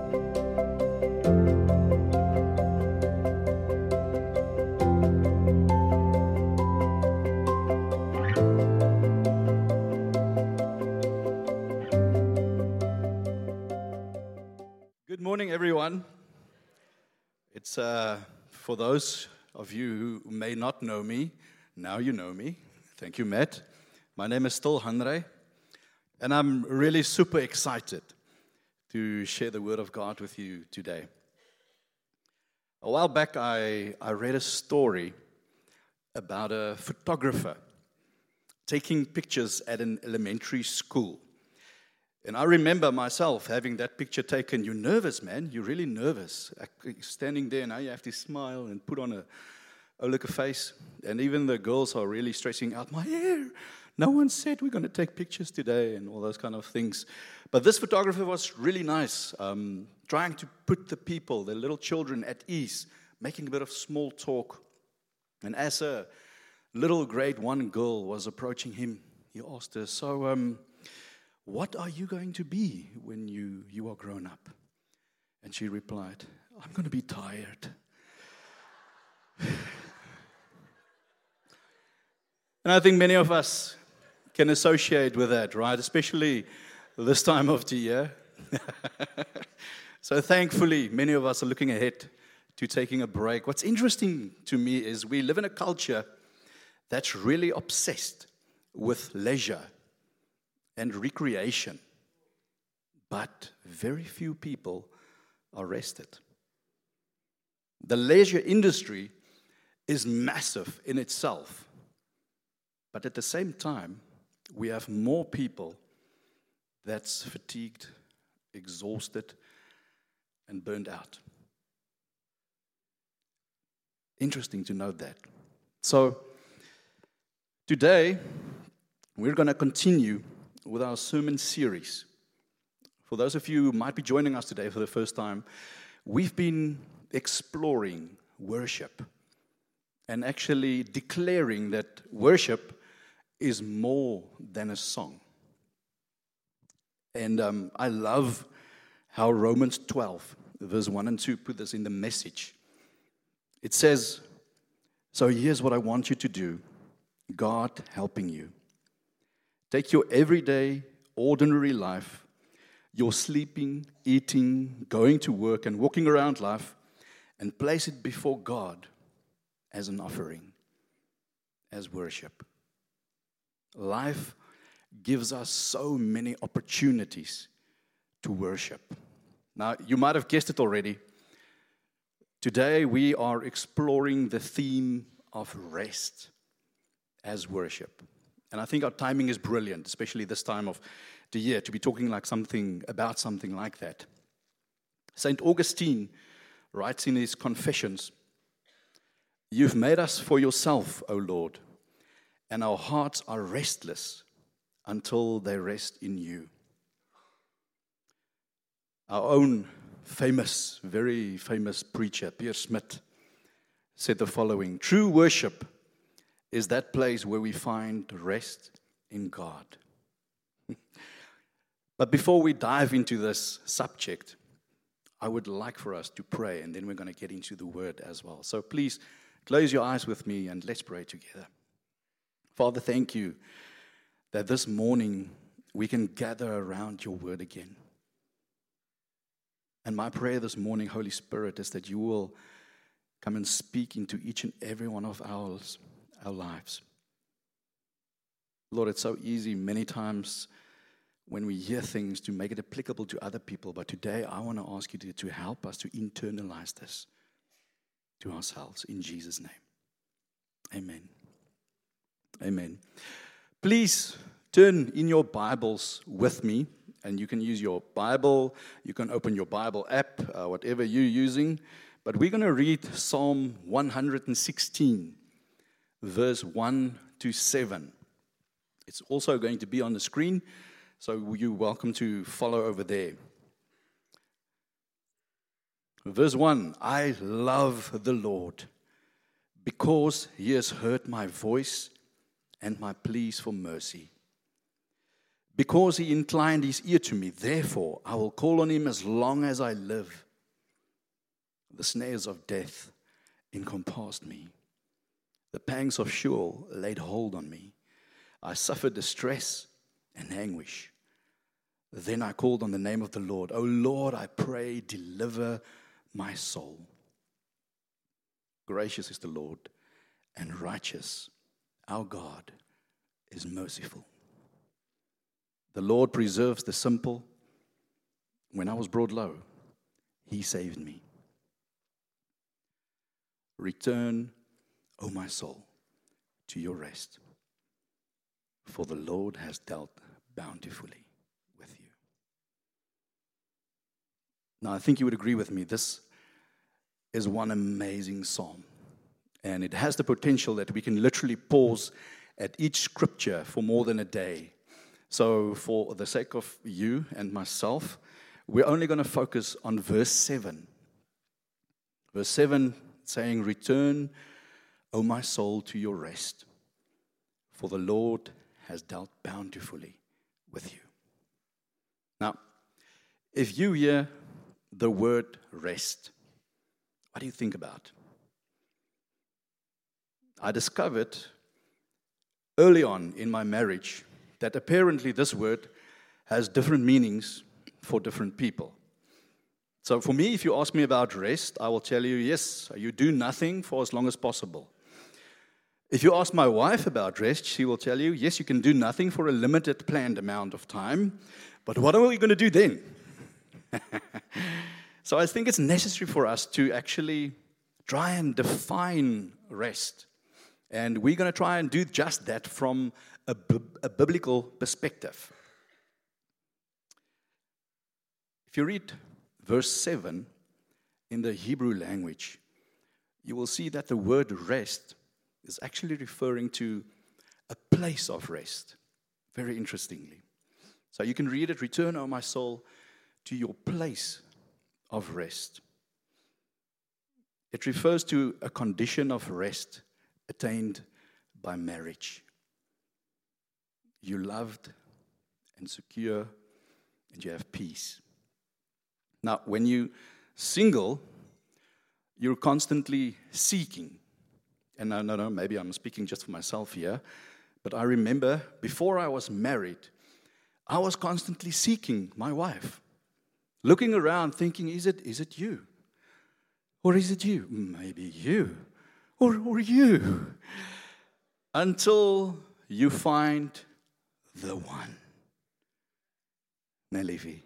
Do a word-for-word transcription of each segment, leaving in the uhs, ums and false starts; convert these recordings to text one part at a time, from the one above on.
Good morning, everyone. It's uh, for those of you who may not know me, now you know me. Thank you, Matt. My name is still Hanrey, and I'm really super excited to share the Word of God with you today. A while back, I, I read a story about a photographer taking pictures at an elementary school. And I remember myself having that picture taken. You're nervous, man. You're really nervous. Standing there, now you have to smile and put on a, a look of face. And even the girls are really stressing out, my hair. No one said we're going to take pictures today and all those kind of things. But this photographer was really nice, um, trying to put the people, the little children, at ease, making a bit of small talk. And as a little grade one girl was approaching him, he asked her, so, um, what are you going to be when you, you are grown up? And she replied, I'm going to be tired. And I think many of us can associate with that, right? Especially this time of the year. So thankfully, many of us are looking ahead to taking a break. What's interesting to me is we live in a culture that's really obsessed with leisure and recreation, but very few people are rested. The leisure industry is massive in itself, but at the same time, we have more people that's fatigued, exhausted, and burned out. Interesting to note that. So, today, we're going to continue with our sermon series. For those of you who might be joining us today for the first time, we've been exploring worship and actually declaring that worship is more than a song. And um, I love how Romans twelve, verse one and two, put this in the Message. It says, so here's what I want you to do, God helping you. Take your everyday, ordinary life, your sleeping, eating, going to work, and walking around life, and place it before God as an offering, as worship. Life gives us so many opportunities to worship. Now, you might have guessed it already. Today, we are exploring the theme of rest as worship. And I think our timing is brilliant, especially this time of the year, to be talking like something about something like that. Saint Augustine writes in his Confessions, you've made us for yourself, O Lord, and our hearts are restless until they rest in you. Our own famous, very famous preacher, Pierre Smith, said the following, true worship is that place where we find rest in God. But before we dive into this subject, I would like for us to pray, and then we're going to get into the Word as well. So please, close your eyes with me and let's pray together. Father, thank you that this morning we can gather around your Word again. And my prayer this morning, Holy Spirit, is that you will come and speak into each and every one of ours. Our lives. Lord, it's so easy many times when we hear things to make it applicable to other people, but today I want to ask you to, to help us to internalize this to ourselves in Jesus' name. Amen. Amen. Please turn in your Bibles with me, and you can use your Bible, you can open your Bible app, uh, whatever you're using, but we're going to read Psalm one hundred sixteen. Verse one to seven. It's also going to be on the screen, so you're welcome to follow over there. Verse one, I love the Lord because he has heard my voice and my pleas for mercy. Because he inclined his ear to me, therefore I will call on him as long as I live. The snares of death encompassed me. The pangs of Sheol laid hold on me. I suffered distress and anguish. Then I called on the name of the Lord. O Lord, I pray, deliver my soul. Gracious is the Lord, and righteous. Our God is merciful. The Lord preserves the simple. When I was brought low, he saved me. Return, O my soul, to your rest, for the Lord has dealt bountifully with you. Now, I think you would agree with me, this is one amazing psalm, and it has the potential that we can literally pause at each scripture for more than a day. So for the sake of you and myself, we're only going to focus on verse seven. Verse seven saying, return, O my soul, to your rest, for the Lord has dealt bountifully with you. Now, if you hear the word rest, what do you think about? I discovered early on in my marriage that apparently this word has different meanings for different people. So for me, if you ask me about rest, I will tell you, yes, you do nothing for as long as possible. If you ask my wife about rest, she will tell you, yes, you can do nothing for a limited planned amount of time, but what are we going to do then? So I think it's necessary for us to actually try and define rest. And we're going to try and do just that from a, a biblical perspective. If you read verse seven in the Hebrew language, you will see that the word rest is actually referring to a place of rest. Very interestingly. So you can read it, return, O my soul, to your place of rest. It refers to a condition of rest attained by marriage. You're loved and secure, and you have peace. Now, when you're single, you're constantly seeking. And no, no, no, maybe I'm speaking just for myself here, but I remember before I was married, I was constantly seeking my wife, looking around thinking, is it, is it you? Or is it you? Maybe you. Or, or you. Until you find the one. Nelivi.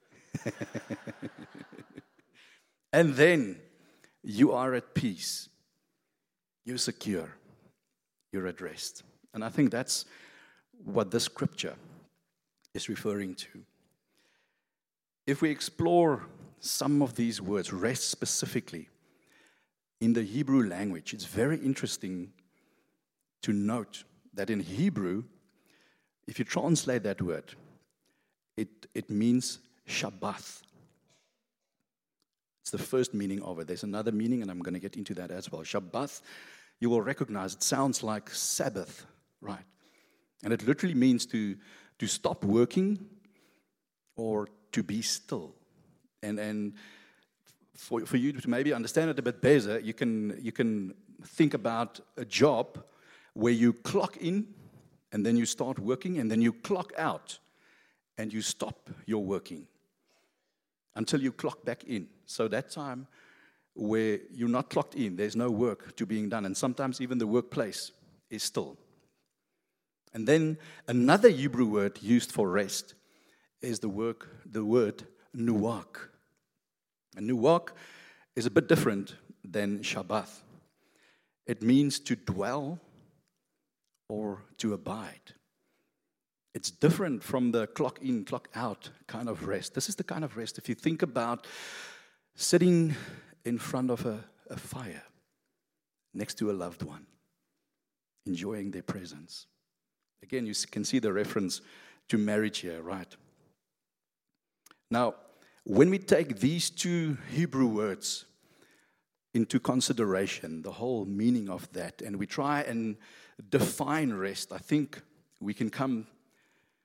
And then you are at peace. You're secure. You're at rest. And I think that's what this scripture is referring to. If we explore some of these words, rest specifically, in the Hebrew language, it's very interesting to note that in Hebrew, if you translate that word, it, it means Shabbath. It's the first meaning of it. There's another meaning, and I'm going to get into that as well. Shabbath, you will recognize, it sounds like Sabbath, right? And it literally means to, to stop working or to be still. And and for, for you to maybe understand it a bit better, you can you can think about a job where you clock in and then you start working and then you clock out and you stop your working until you clock back in. So that time where you're not clocked in, there's no work to being done, and sometimes even the workplace is still. And then another Hebrew word used for rest is the work the word nuach. And nuach is a bit different than Shabbath. It means to dwell or to abide. It's different from the clock in, clock out kind of rest. This is the kind of rest, if you think about sitting in front of a, a fire next to a loved one, enjoying their presence. Again, you can see the reference to marriage here, right? Now, when we take these two Hebrew words into consideration, the whole meaning of that, and we try and define rest, I think we can come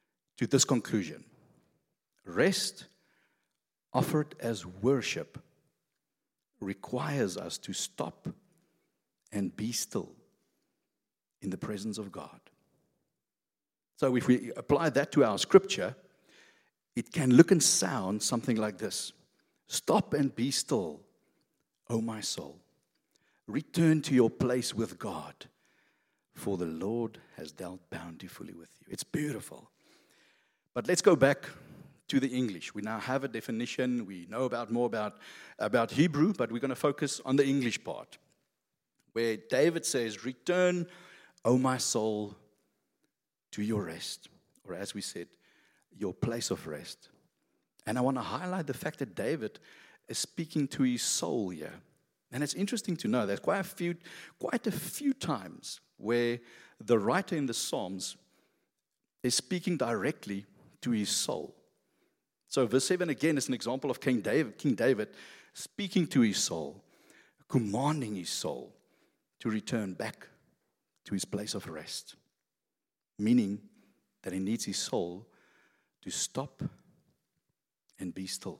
to this conclusion. Rest, offered as worship, requires us to stop and be still in the presence of God. So if we apply that to our scripture, it can look and sound something like this. Stop and be still, O my soul. Return to your place with God, for the Lord has dealt bountifully with you. It's beautiful. But let's go back to the English. We now have a definition. We know about more about, about Hebrew, but we're going to focus on the English part, where David says, return, O my soul, to your rest, or as we said, your place of rest. And I want to highlight the fact that David is speaking to his soul here. And it's interesting to know there's quite a few, quite a few times where the writer in the Psalms is speaking directly to his soul. So verse seven again is an example of King David, King David speaking to his soul, commanding his soul to return back to his place of rest, meaning that he needs his soul to stop and be still.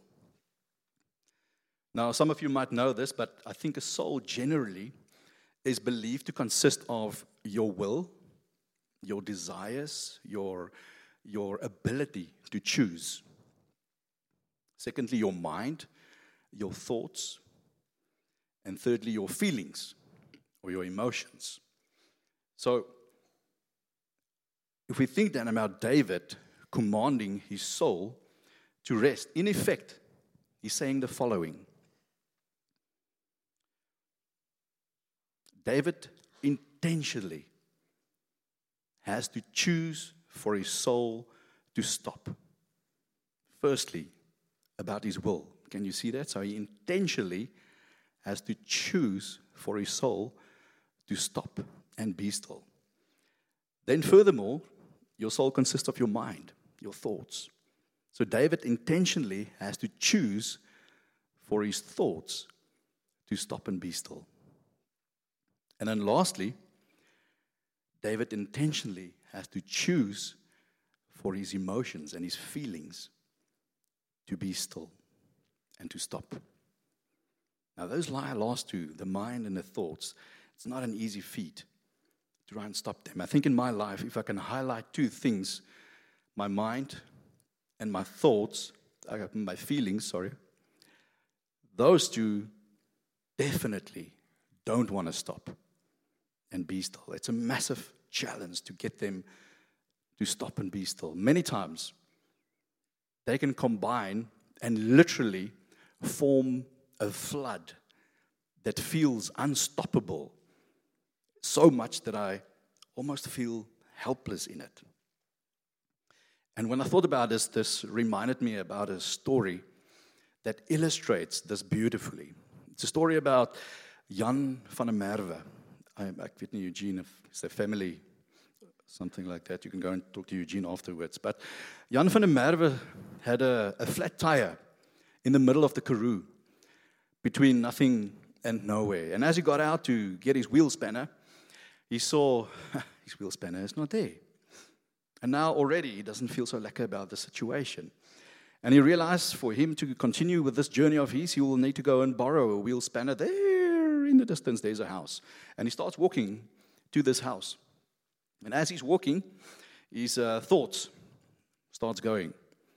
Now, some of you might know this, but I think a soul generally is believed to consist of your will, your desires, your, your ability to choose. Secondly, your mind, your thoughts. And thirdly, your feelings or your emotions. So, if we think then about David commanding his soul to rest, in effect, he's saying the following. David intentionally has to choose for his soul to stop. Firstly, about his will. Can you see that? So he intentionally has to choose for his soul to stop and be still. Then furthermore, your soul consists of your mind, your thoughts. So David intentionally has to choose for his thoughts to stop and be still. And then lastly, David intentionally has to choose for his emotions and his feelings to be still and to stop. Now those lie last two, the mind and the thoughts. It's not an easy feat to try and stop them. I think in my life, if I can highlight two things, my mind and my thoughts, my feelings, sorry, those two definitely don't want to stop and be still. It's a massive challenge to get them to stop and be still. Many times, they can combine and literally form a flood that feels unstoppable, so much that I almost feel helpless in it. And when I thought about this, this reminded me about a story that illustrates this beautifully. It's a story about Jan van der Merwe. I, ek weet nie, Eugene, if it's a family, something like that. You can go and talk to Eugene afterwards. But Jan van der Merwe had a, a flat tire in the middle of the Karoo, between nothing and nowhere. And as he got out to get his wheel spanner, he saw his wheel spanner is not there. And now already he doesn't feel so lekker about the situation. And he realized for him to continue with this journey of his, he will need to go and borrow a wheel spanner. There in the distance, there's a house. And he starts walking to this house. And as he's walking, his uh, thoughts starts going.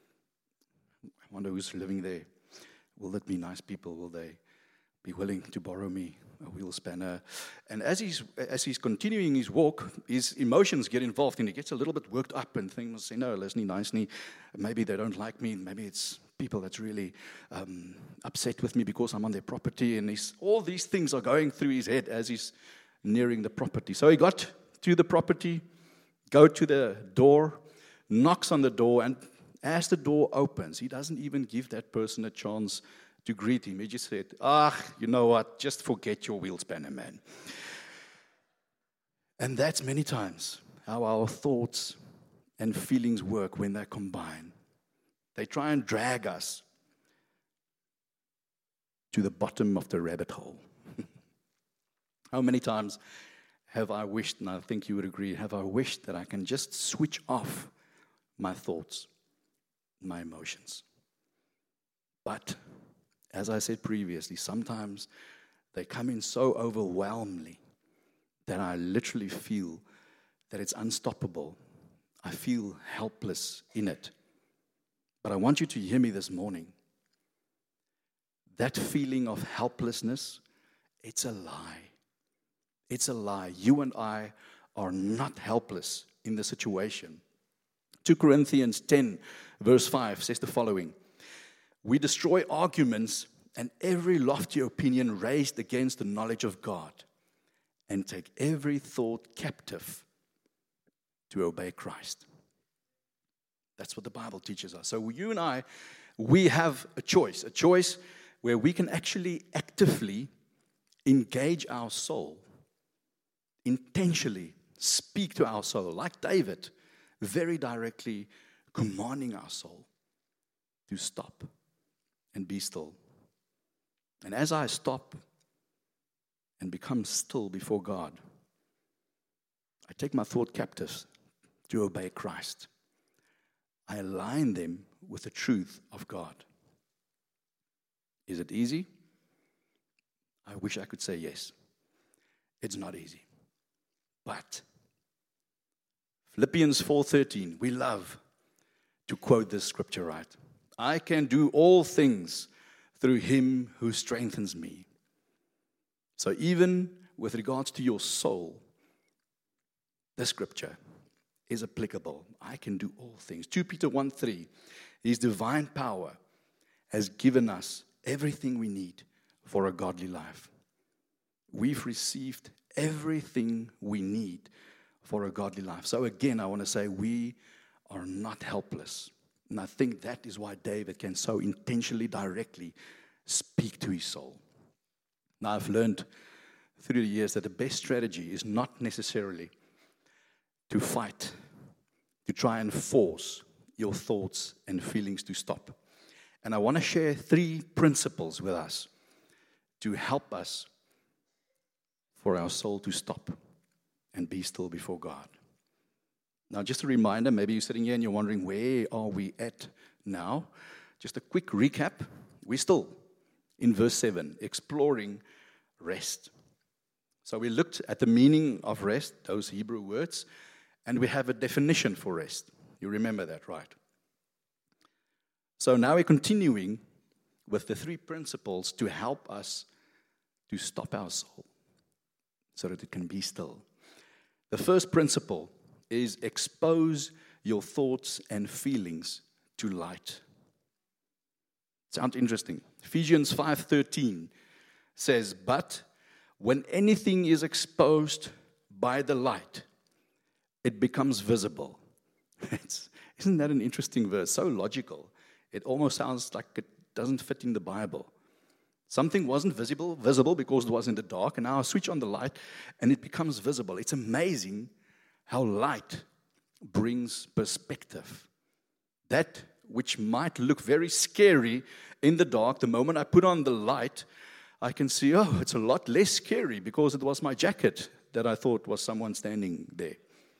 I wonder who's living there. Will that be nice people? Will they be willing to borrow me a wheel spanner? And as he's as he's continuing his walk, his emotions get involved, and he gets a little bit worked up and things. Say, no, listen, nicely. Maybe they don't like me. Maybe it's people that's really um, upset with me because I'm on their property. And he's, all these things are going through his head as he's nearing the property. So he got to the property, go to the door, knocks on the door, and as the door opens, he doesn't even give that person a chance to greet him. He just said, ah, you know what, just forget your wheel spanner, man. And that's many times how our thoughts and feelings work when they combine. They try and drag us to the bottom of the rabbit hole. How many times have I wished, and I think you would agree, have I wished that I can just switch off my thoughts, my emotions. But, as I said previously, sometimes they come in so overwhelmingly that I literally feel that it's unstoppable. I feel helpless in it. But I want you to hear me this morning. That feeling of helplessness, it's a lie. It's a lie. You and I are not helpless in the situation. Second Corinthians ten, verse five says the following. We destroy arguments and every lofty opinion raised against the knowledge of God, and take every thought captive to obey Christ. That's what the Bible teaches us. So you and I, we have a choice, a choice where we can actually actively engage our soul, intentionally speak to our soul, like David, very directly commanding our soul to stop and be still. And as I stop and become still before God, I take my thought captives to obey Christ. I align them with the truth of God. Is it easy? I wish I could say yes. It's not easy. But Philippians four thirteen, we love to quote this scripture, right? I can do all things through him who strengthens me. So even with regards to your soul, this scripture is applicable. I can do all things. Second Peter one three, his divine power has given us everything we need for a godly life. We've received everything we need for a godly life. So again, I want to say we are not helpless. And I think that is why David can so intentionally, directly speak to his soul. Now, I've learned through the years that the best strategy is not necessarily to fight, to try and force your thoughts and feelings to stop. And I want to share three principles with us to help us for our soul to stop and be still before God. Now, just a reminder, maybe you're sitting here and you're wondering, where are we at now? Just a quick recap. We're still in verse seven, exploring rest. So we looked at the meaning of rest, those Hebrew words, and we have a definition for rest. You remember that, right? So now we're continuing with the three principles to help us to stop our soul so that it can be still. The first principle is expose your thoughts and feelings to light. Sounds interesting. Ephesians five thirteen says, but when anything is exposed by the light, it becomes visible. It's, isn't that an interesting verse? So logical. It almost sounds like it doesn't fit in the Bible. Something wasn't visible, visible because it was in the dark, and now I switch on the light, and it becomes visible. It's amazing how light brings perspective. That which might look very scary in the dark, the moment I put on the light, I can see, oh, it's a lot less scary because it was my jacket that I thought was someone standing there.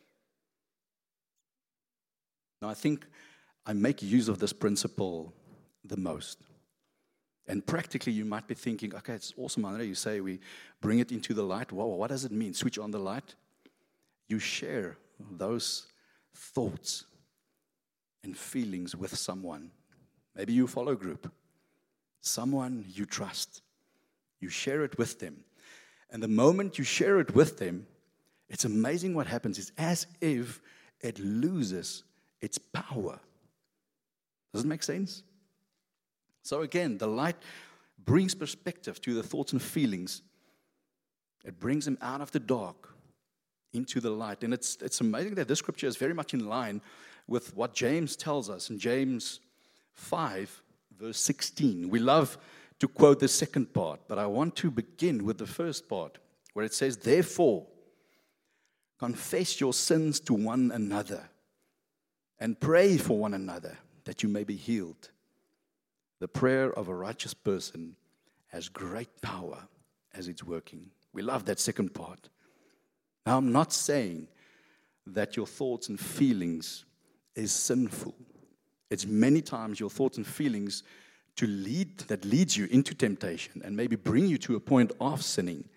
Now, I think I make use of this principle the most. And practically, you might be thinking, okay, it's awesome, Andre. You say we bring it into the light. Wow, what does it mean? Switch on the light. You share those thoughts and feelings with someone. Maybe you follow a group. Someone you trust. You share it with them. And the moment you share it with them, it's amazing what happens. It's as if it loses its power. Does it make sense? So again, the light brings perspective to the thoughts and feelings. It brings them out of the dark into the light. And it's it's amazing that this scripture is very much in line with what James tells us in James five, verse sixteen. We love to quote the second part, but I want to begin with the first part, where it says, therefore, confess your sins to one another and pray for one another that you may be healed. The prayer of a righteous person has great power as it's working. We love that second part. Now, I'm not saying that your thoughts and feelings is sinful. It's many times your thoughts and feelings to lead that leads you into temptation and maybe bring you to a point of sinning.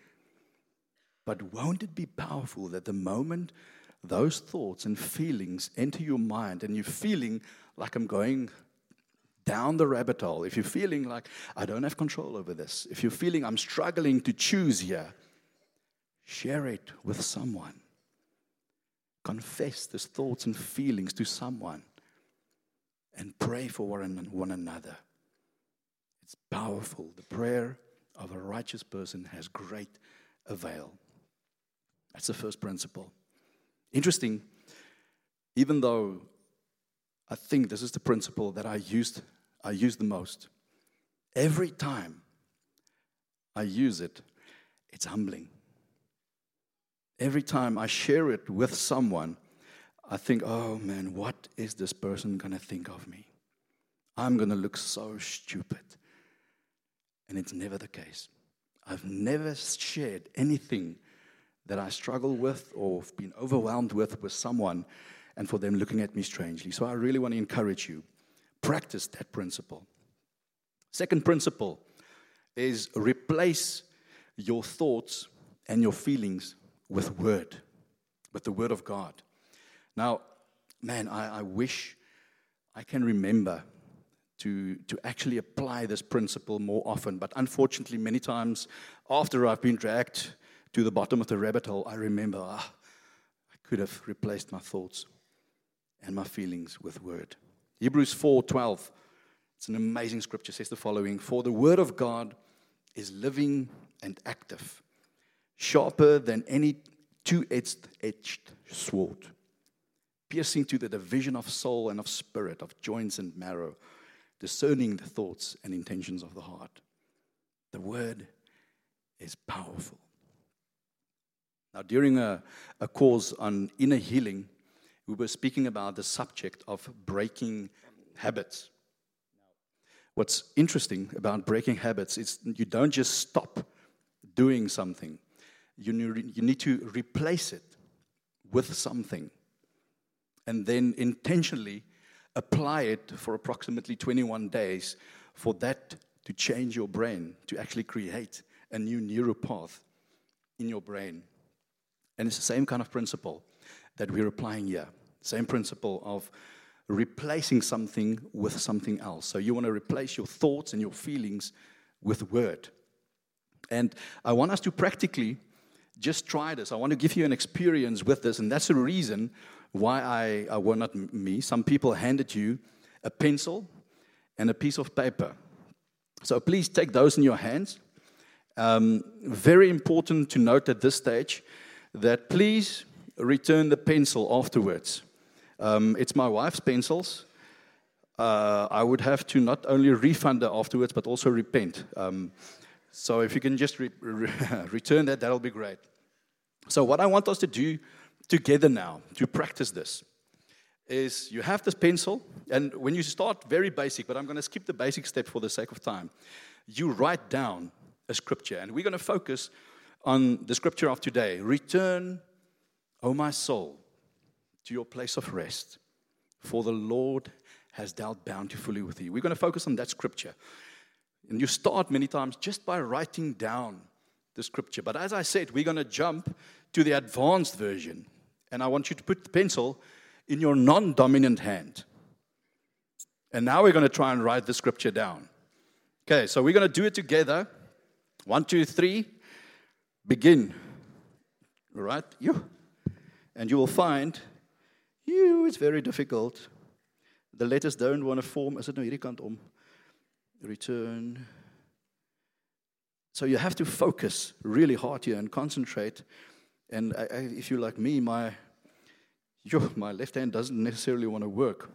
But won't it be powerful that the moment those thoughts and feelings enter your mind and you're feeling like I'm going down the rabbit hole, if you're feeling like I don't have control over this, if you're feeling I'm struggling to choose here, share it with someone. Confess these thoughts and feelings to someone and pray for one, one another. It's powerful. The prayer of a righteous person has great avail. That's the first principle. Interesting, even though I think this is the principle that I used, I use the most. Every time I use it, it's humbling. Every time I share it with someone, I think, oh man, what is this person going to think of me? I'm going to look so stupid. And it's never the case. I've never shared anything that I struggle with or been overwhelmed with with someone and for them looking at me strangely. So I really want to encourage you. Practice that principle. Second principle is replace your thoughts and your feelings with word, with the word of God. Now, man, I, I wish I can remember to, to actually apply this principle more often. But unfortunately, many times after I've been dragged to the bottom of the rabbit hole, I remember, ah, I could have replaced my thoughts and my feelings with word. Hebrews four twelve, it's an amazing scripture, says the following: For the word of God is living and active, sharper than any two-edged edged sword, piercing to the division of soul and of spirit, of joints and marrow, discerning the thoughts and intentions of the heart. The word is powerful. Now, during a, a course on inner healing, we were speaking about the subject of breaking habits. What's interesting about breaking habits is you don't just stop doing something. You need, you need to replace it with something and then intentionally apply it for approximately twenty-one days for that to change your brain, to actually create a new neural path in your brain. And it's the same kind of principle that we're applying here. Same principle of replacing something with something else. So you want to replace your thoughts and your feelings with word. And I want us to practically just try this. I want to give you an experience with this, and that's the reason why I, I well, not me, some people handed you a pencil and a piece of paper. So please take those in your hands. Um, very important to note at this stage that please return the pencil afterwards. Um, it's my wife's pencils. Uh, I would have to not only refund her afterwards, but also repent. Um, so if you can just re- re- return that, that'll be great. So what I want us to do together now, to practice this, is you have this pencil, and when you start very basic, but I'm going to skip the basic step for the sake of time, you write down a scripture, and we're going to focus on the scripture of today. Return, O my soul, to your place of rest, for the Lord has dealt bountifully with you. We're going to focus on that scripture. And you start many times just by writing down the scripture. But as I said, we're going to jump to the advanced version. And I want you to put the pencil in your non-dominant hand. And now we're going to try and write the scripture down. Okay, so we're going to do it together. One, two, three. Begin. All right? You. And you will find, you, it's very difficult. The letters don't want to form. Is it nou hierdie kant om? Return. So you have to focus really hard here and concentrate. And I, I, if you're like me, my, yo, my left hand doesn't necessarily want to work.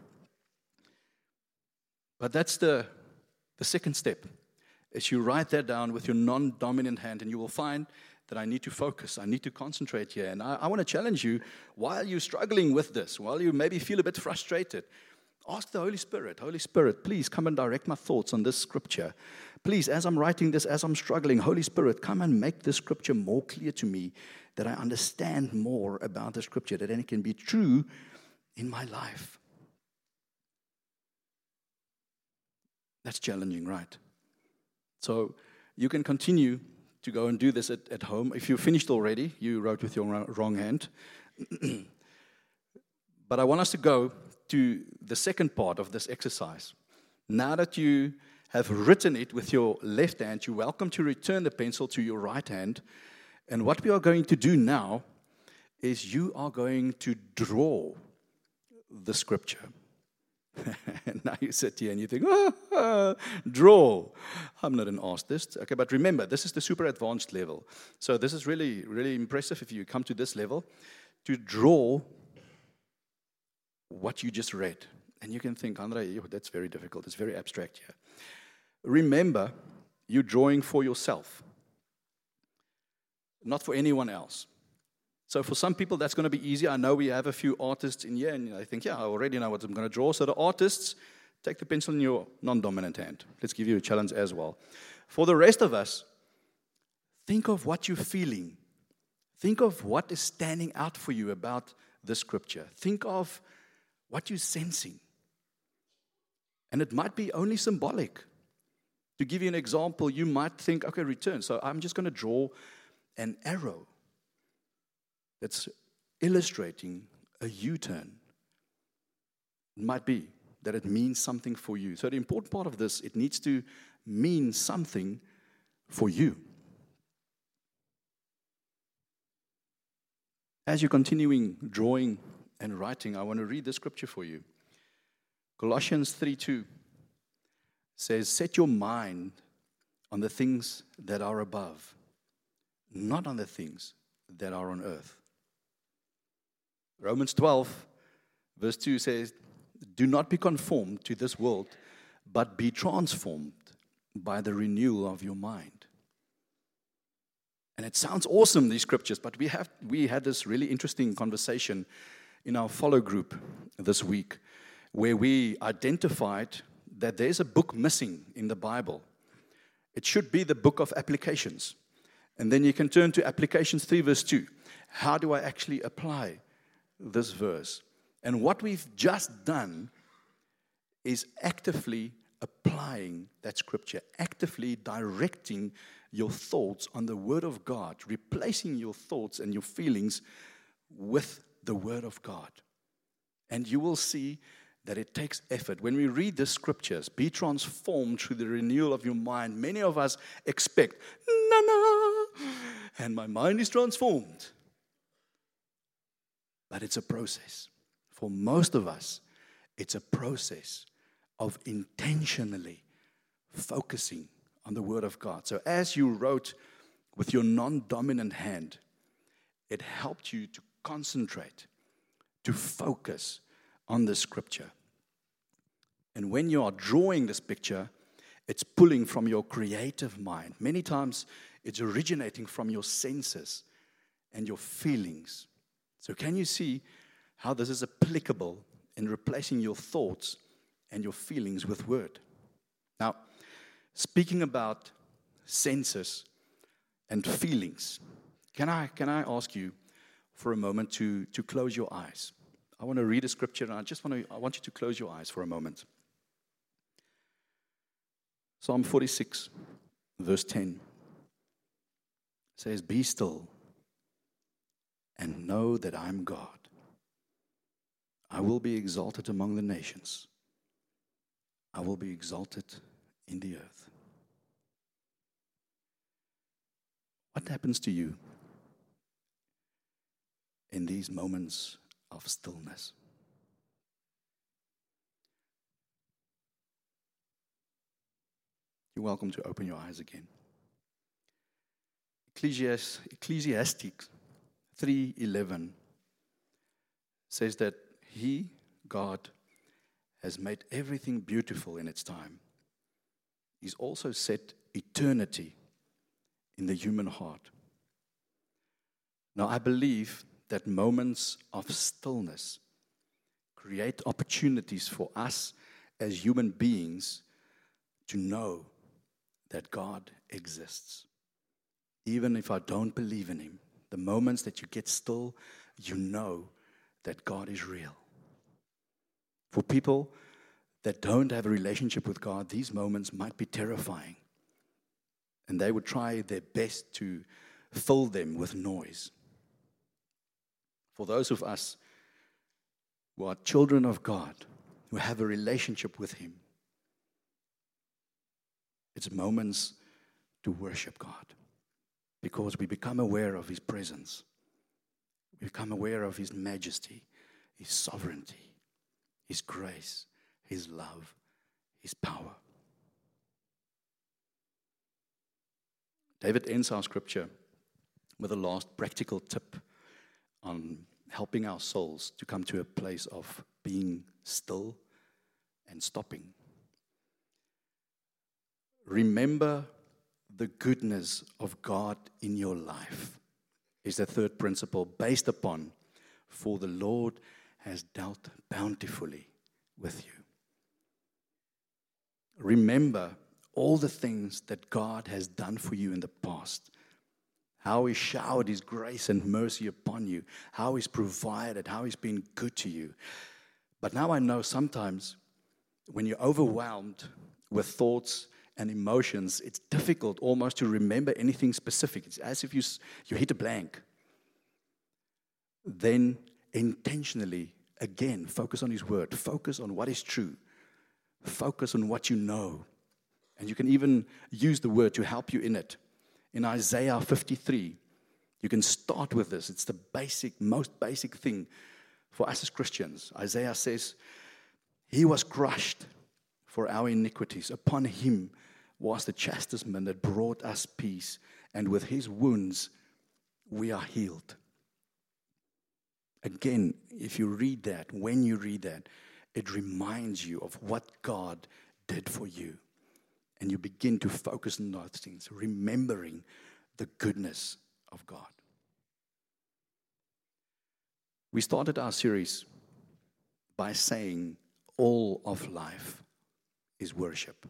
But that's the, the second step. Is you write that down with your non-dominant hand, and you will find that I need to focus. I need to concentrate here. And I, I want to challenge you, while you're struggling with this, while you maybe feel a bit frustrated, ask the Holy Spirit, Holy Spirit, please come and direct my thoughts on this scripture. Please, as I'm writing this, as I'm struggling, Holy Spirit, come and make this scripture more clear to me, that I understand more about the scripture, that it can be true in my life. That's challenging, right? So you can continue to go and do this at, at home. If you finished already, you wrote with your wrong hand. But I want us to go to the second part of this exercise. Now that you have written it with your left hand, you're welcome to return the pencil to your right hand. And what we are going to do now is you are going to draw the scripture. And now you sit here and you think, ah, ah, draw. I'm not an artist. Okay, but remember, this is the super advanced level. So this is really, really impressive if you come to this level, to draw what you just read. And you can think, Andre, that's very difficult. It's very abstract here. Remember, you're drawing for yourself, not for anyone else. So for some people, that's going to be easy. I know we have a few artists in here, and I think, yeah, I already know what I'm going to draw. So the artists, take the pencil in your non-dominant hand. Let's give you a challenge as well. For the rest of us, think of what you're feeling. Think of what is standing out for you about the scripture. Think of what you're sensing. And it might be only symbolic. To give you an example, you might think, okay, return. So I'm just going to draw an arrow that's illustrating a U-turn. It might be that it means something for you. So the important part of this, it needs to mean something for you. As you're continuing drawing and writing, I want to read the scripture for you. Colossians three two says, set your mind on the things that are above, not on the things that are on earth. Romans twelve, verse two says, do not be conformed to this world, but be transformed by the renewal of your mind. And it sounds awesome, these scriptures, but we have we had this really interesting conversation in our follow group this week, where we identified that there's a book missing in the Bible. It should be the book of applications. And then you can turn to Applications three, verse two. How do I actually apply this verse? And what we've just done is actively applying that scripture, actively directing your thoughts on the Word of God, replacing your thoughts and your feelings with the Word of God. And you will see that it takes effort. When we read the scriptures, be transformed through the renewal of your mind. Many of us expect, na na, and my mind is transformed. But it's a process. For most of us, it's a process of intentionally focusing on the Word of God. So as you wrote with your non-dominant hand, it helped you to concentrate, to focus on the scripture. And when you are drawing this picture, it's pulling from your creative mind. Many times, it's originating from your senses and your feelings. So can you see how this is applicable in replacing your thoughts and your feelings with word? Now, speaking about senses and feelings, can I can I ask you for a moment to, to close your eyes? I want to read a scripture, and I just want to I want you to close your eyes for a moment. Psalm forty-six, verse ten says, "Be still and know that I'm God. I will be exalted among the nations. I will be exalted in the earth." What happens to you in these moments of stillness? You're welcome to open your eyes again. Ecclesiastes, Ecclesiastes three eleven says that He, God, has made everything beautiful in its time. He's also set eternity in the human heart. Now, I believe that moments of stillness create opportunities for us as human beings to know that God exists. Even if I don't believe in Him, the moments that you get still, you know that God is real. For people that don't have a relationship with God, these moments might be terrifying. And they would try their best to fill them with noise. For those of us who are children of God, who have a relationship with Him, it's moments to worship God because we become aware of His presence. We become aware of His majesty, His sovereignty, His grace, His love, His power. David ends our scripture with a last practical tip on helping our souls to come to a place of being still and stopping. Remember the goodness of God in your life is the third principle based upon, for the Lord has dealt bountifully with you. Remember all the things that God has done for you in the past. How He showered His grace and mercy upon you. How He's provided. How He's been good to you. But now I know sometimes when you're overwhelmed with thoughts and emotions, it's difficult almost to remember anything specific. It's as if you, you hit a blank. Then intentionally, again, focus on His word. Focus on what is true. Focus on what you know. And you can even use the word to help you in it. In Isaiah fifty-three, you can start with this. It's the basic, most basic thing for us as Christians. Isaiah says, He was crushed for our iniquities. Upon Him was the chastisement that brought us peace. And with His wounds, we are healed. Again, if you read that, when you read that, it reminds you of what God did for you. And you begin to focus on those things, remembering the goodness of God. We started our series by saying all of life is worship.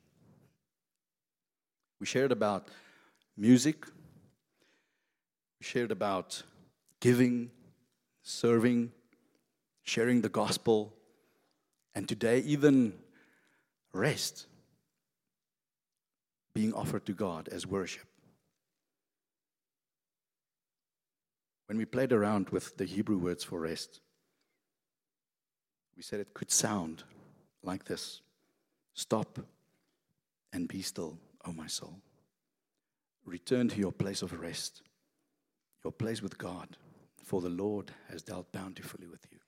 We shared about music. We shared about giving, serving, sharing the gospel, and today even rest being offered to God as worship. When we played around with the Hebrew words for rest, we said it could sound like this: stop and be still, O my soul. Return to your place of rest, your place with God, for the Lord has dealt bountifully with you.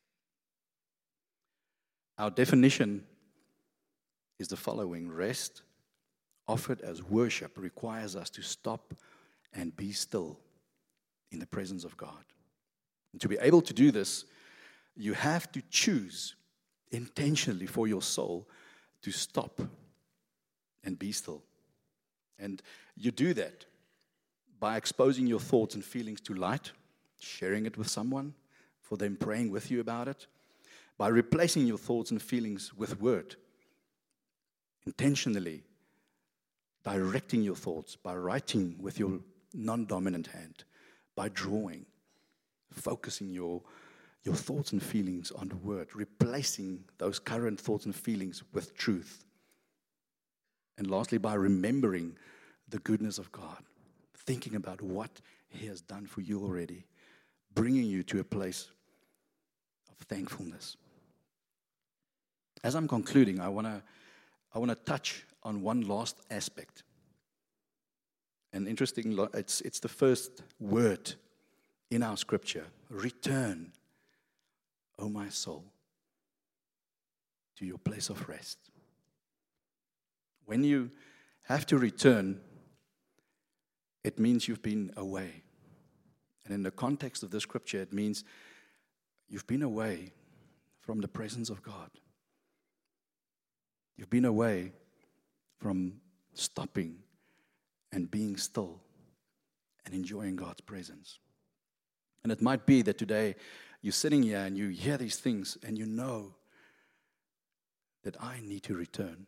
Our definition is the following: rest offered as worship requires us to stop and be still in the presence of God. And to be able to do this, you have to choose intentionally for your soul to stop and be still. And you do that by exposing your thoughts and feelings to light, sharing it with someone, for them praying with you about it, by replacing your thoughts and feelings with word, intentionally directing your thoughts, by writing with your non-dominant hand, by drawing, focusing your, your thoughts and feelings on the word, replacing those current thoughts and feelings with truth. And lastly, by remembering the goodness of God, thinking about what He has done for you already, bringing you to a place of thankfulness. As I'm concluding, I want to I want to touch on one last aspect. And interesting, it's, it's the first word in our scripture. Return, O my soul, to your place of rest. When you have to return, it means you've been away. And in the context of the scripture, it means you've been away from the presence of God. You've been away from stopping and being still and enjoying God's presence. And it might be that today you're sitting here and you hear these things and you know that I need to return.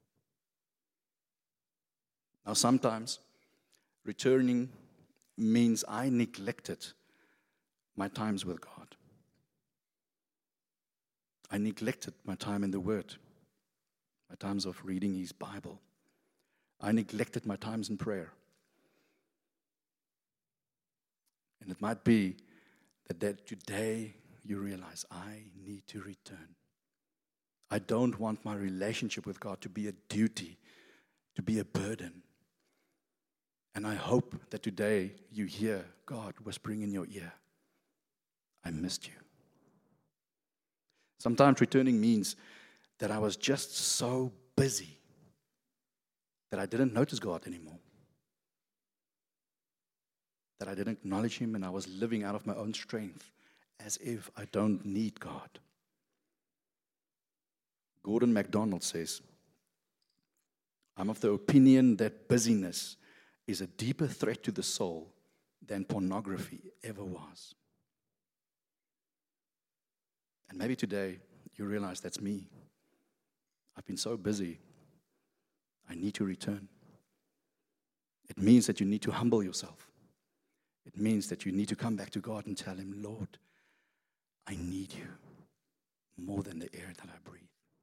Now, sometimes returning means I neglected my times with God. I neglected my time in the Word. my times of reading His Bible. I neglected my times in prayer. And it might be that, that today you realize I need to return. I don't want my relationship with God to be a duty, to be a burden. And I hope that today you hear God whispering in your ear, I missed you. Sometimes returning means that I was just so busy that I didn't notice God anymore. That I didn't acknowledge Him and I was living out of my own strength as if I don't need God. Gordon MacDonald says, I'm of the opinion that busyness is a deeper threat to the soul than pornography ever was. And maybe today you realize that's me. I've been so busy. I need to return. It means that you need to humble yourself. It means that you need to come back to God and tell Him, Lord, I need you more than the air that I breathe.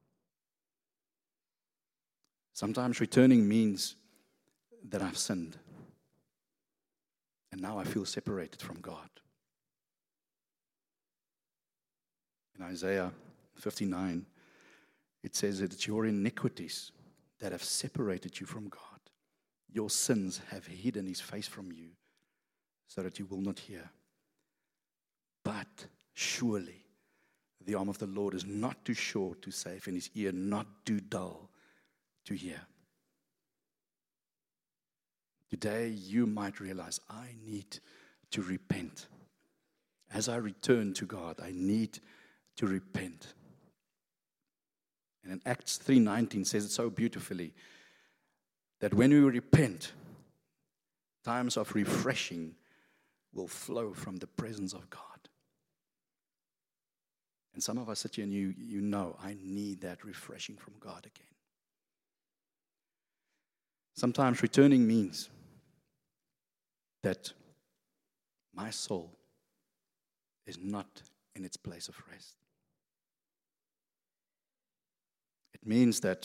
Sometimes returning means that I've sinned. And now I feel separated from God. In Isaiah fifty-nine, it says that it's your iniquities that have separated you from God. Your sins have hidden His face from you so that you will not hear. But surely the arm of the Lord is not too short to save, and His ear not too dull to hear. Today you might realize I need to repent. As I return to God, I need to repent. And in Acts three nineteen says it so beautifully that when we repent, times of refreshing will flow from the presence of God. And some of us sit here and you, you know, I need that refreshing from God again. Sometimes returning means that my soul is not in its place of rest. It means that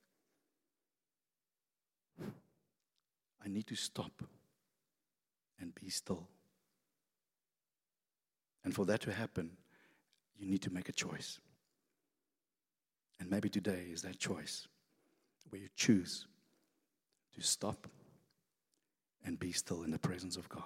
I need to stop and be still. And for that to happen, you need to make a choice. And maybe today is that choice where you choose to stop and be still in the presence of God.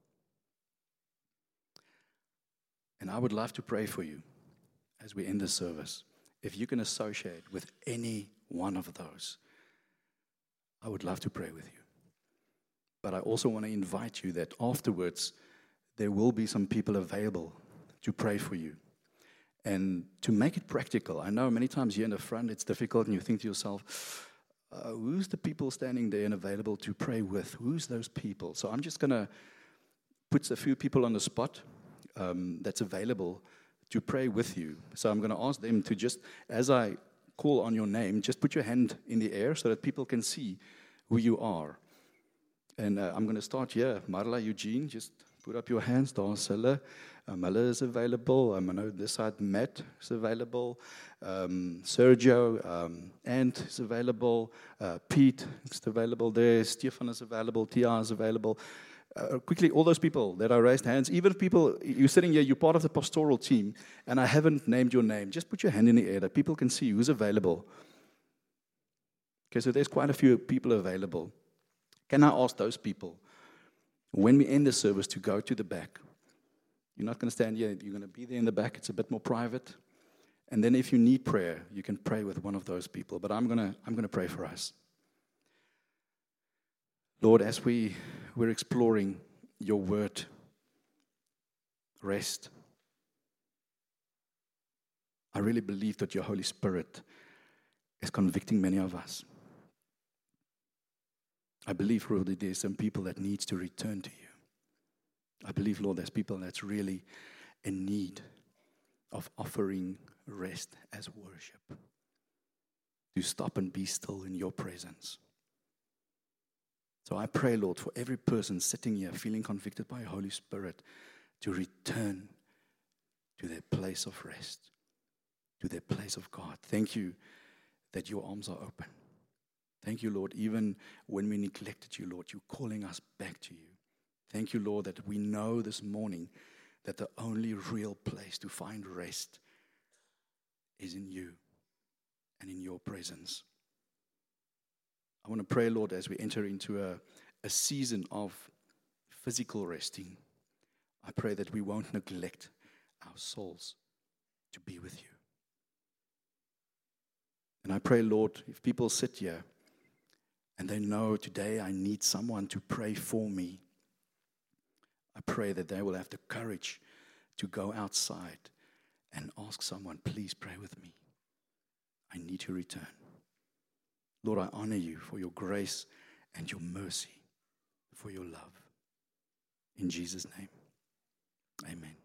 And I would love to pray for you as we end the service. If you can associate with any one of those, I would love to pray with you. But I also want to invite you that afterwards, there will be some people available to pray for you. And to make it practical, I know many times here in the front it's difficult and you think to yourself, uh, who's the people standing there and available to pray with? Who's those people? So I'm just going to put a few people on the spot um, that's available to pray with you. So I'm going to ask them to just, as I call on your name, just put your hand in the air so that people can see who you are. And uh, I'm going to start here. Marla, Eugene, just put up your hands. Daar's hulle. Um, hulle is available. Um, I know this side, Matt is available. Um, Sergio, um, Ant is available. Uh, Pete is available there. Stefan is available. Tia is available. Uh, quickly, all those people that I raised hands, even people, you're sitting here, you're part of the pastoral team, and I haven't named your name. Just put your hand in the air that people can see who's available. Okay, so there's quite a few people available. Can I ask those people, when we end the service, to go to the back? You're not going to stand here. You're going to be there in the back. It's a bit more private. And then if you need prayer, you can pray with one of those people. But I'm going to I'm going to pray for us. Lord, as we, we're exploring your word, rest, I really believe that your Holy Spirit is convicting many of us. I believe, Lord, that there's some people that needs to return to you. I believe, Lord, there's people that's really in need of offering rest as worship, to stop and be still in your presence. So I pray, Lord, for every person sitting here feeling convicted by your Holy Spirit to return to their place of rest, to their place of God. Thank you that your arms are open. Thank you, Lord, even when we neglected you, Lord, you're calling us back to you. Thank you, Lord, that we know this morning that the only real place to find rest is in you and in your presence. I want to pray, Lord, as we enter into a, a season of physical resting, I pray that we won't neglect our souls to be with you. And I pray, Lord, if people sit here and they know today I need someone to pray for me, I pray that they will have the courage to go outside and ask someone, please pray with me. I need to return. Lord, I honor you for your grace and your mercy, for your love. In Jesus' name, amen.